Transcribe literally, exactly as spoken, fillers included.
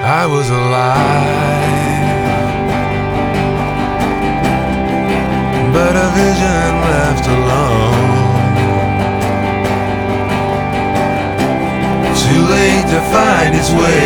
I was alive, but a vision left alone. Too late to find its way